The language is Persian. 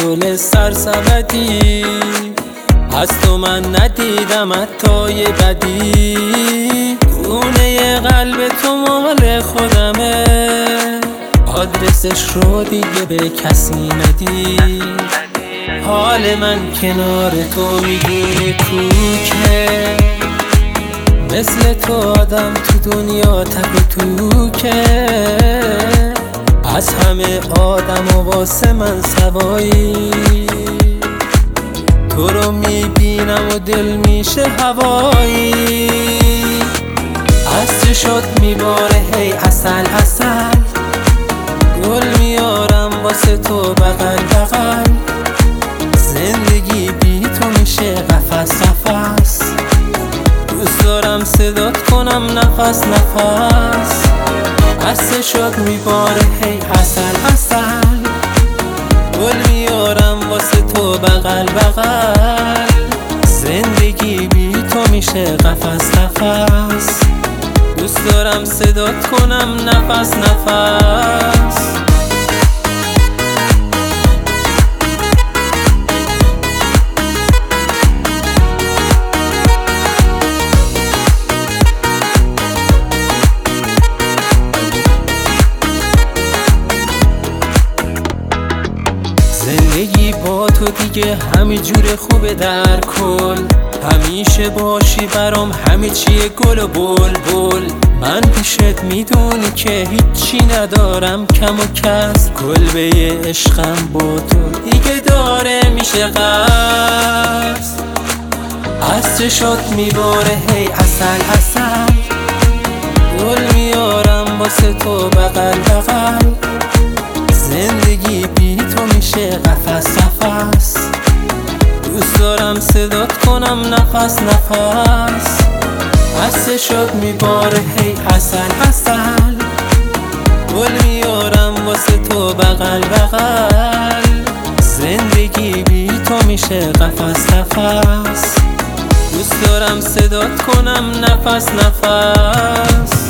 گل سرسبدی، از تو من ندیدم حتی یه بدی. خونه قلب تو مال خودمه، آدرسش رو دیگه به کسی ندی. حال من کنار تو میدونی کوکه، مثل تو آدم تو دنیا تک و توکه. از همه آدم و واسه من سوایی، تو رو میبینم و دل میشه هوایی. از چشات میباره هی عسل عسل، گل میارم واسه تو بغل بغل. زندگی بی تو میشه قفس قفس، دوست دارم صدات کنم نفس نفس. از چشات میباره هی عسل عسل، گل میارم واسه تو بغل بغل. زندگی بی تو میشه قفس قفس، دوست دارم صدات کنم نفس نفس. زندگی با تو دیگه همه جور خوبه در کل، همیشه باشی برام همه چیه گل و بل بل. من پیشت میدونی که هیچی ندارم کم و کس، کلبه عشقم با تو دیگه داره میشه قصد. از چشات میباره هی عسل عسل، گل میارم واسه تو بغل بغل. زندگی بی تو میشه قفس قفس، دوست دارم صدات کنم نفس نفس. از چشات میباره هی عسل عسل، گل میارم واسه تو بغل بغل. زندگی بی تو میشه قفس قفس، دوست دارم صدات کنم نفس نفس.